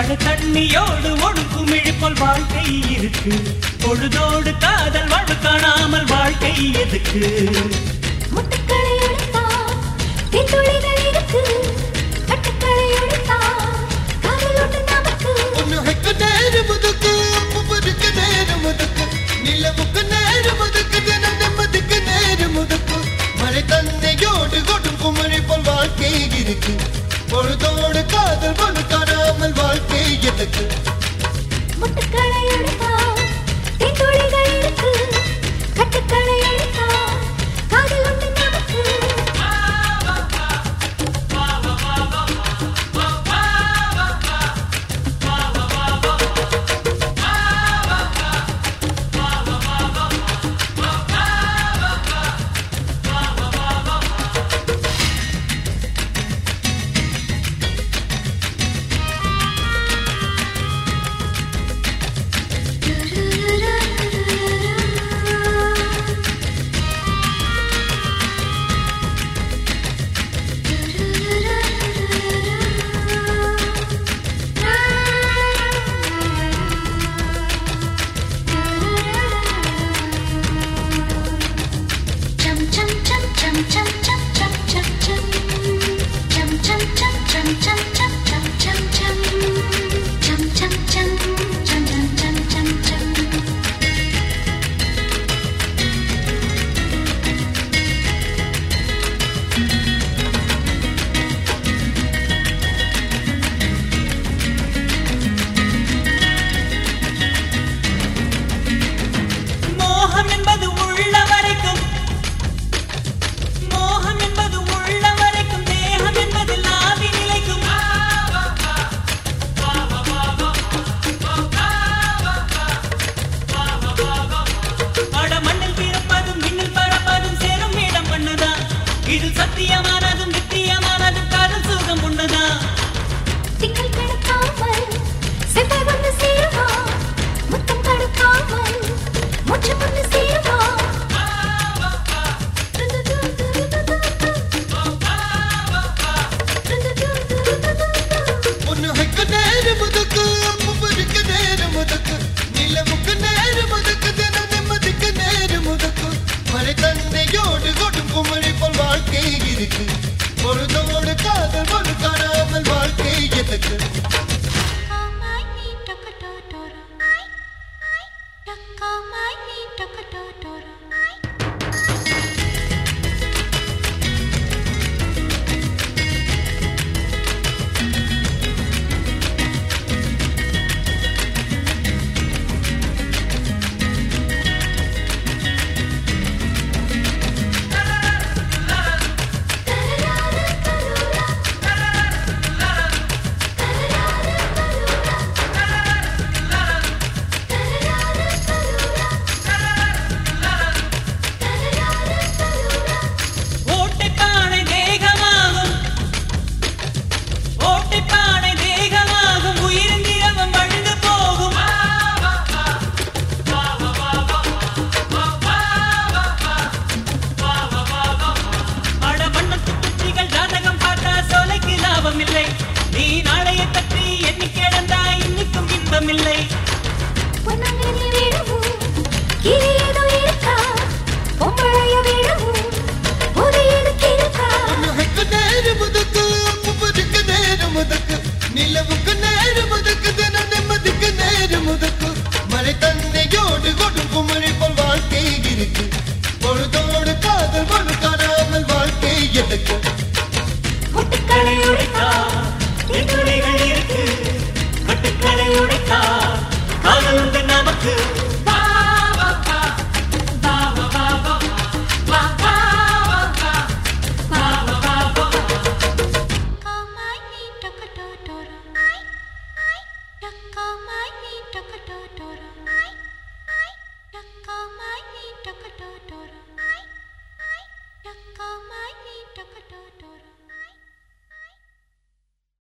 கடல் தண்ணியோடு ஒடுக்கும் இழுப்போல் வாழ்க்கை இருக்கு. பொழுதோடு காதல் வாழ்வு காணாமல் வாழ்க்கை எதுக்கு? முட்டுக்களை எடுத்தா தீத்துளிகள் இருக்கு. கட்டுக்களை எடுத்தா காதல் ஒன்று நமக்கு. உனக்கு நேரம் ஒதுக்கு, உமருக்கு நேரம் ஒதுக்கு, நிலவுக்கு நேரம் ஒதுக்கு, தினம் நிம்மதிக்கு நேரம் ஒதுக்கு. மழை தன்னையோடு கொடுக்கும் மழை போல் வாழ்க்கை இருக்கு. பொழுதோடு காதல் ஒன்று காணாமல் வாழ்க்கை எதுக்கு? முட்டுக்களை எடுத்தா தீத்துளிகள் இருக்கு. கட்டுக்களை எடுத்தா காதல் ஒன்று நமக்கு. இது சத்தியமானதும் நித்தியமானதும் காதல் சுகம் உண்டுதான். திங்கள் கிடக்காமல் செவ்வாய் வந்து சேருவா. முத்தம் தடுக்காமல் மூச்சு வந்து சேருவா. உனக்கு நேரம் ஒதுக்கு, உமருக்கு நேரம் ஒதுக்கு, நிலவுக்கு நேரம் ஒதுக்கு, தினம் நிம்மதிக்கு நேரம் ஒதுக்கு. மழை தன்னையோடு கொடுக்கும் மழை போல் வாழ்க்கை இருக்கு. பொழுதோடு காதல் ஒரு காணாமல் வாழ்க்கை எதுக்கு? நீ நாளைய பற்றி எண்ணி கிடந்தாய் இன்னைக்கும் இன்பமில்லை. உனக்கு நேரம் ஒதுக்கு, உமருக்கு நேரம் ஒதுக்கு, நிலவுக்கு நேரம் ஒதுக்கு, தினம் நிம்மதிக்கு நேரம் ஒதுக்கு. மழை தன்னையோடு கொடுக்கும் மழை போல் வாழ்க்கை இருக்கு. பொழுதோடு காதல் ஒரு காணாமல் வாழ்க்கை எதுக்கு?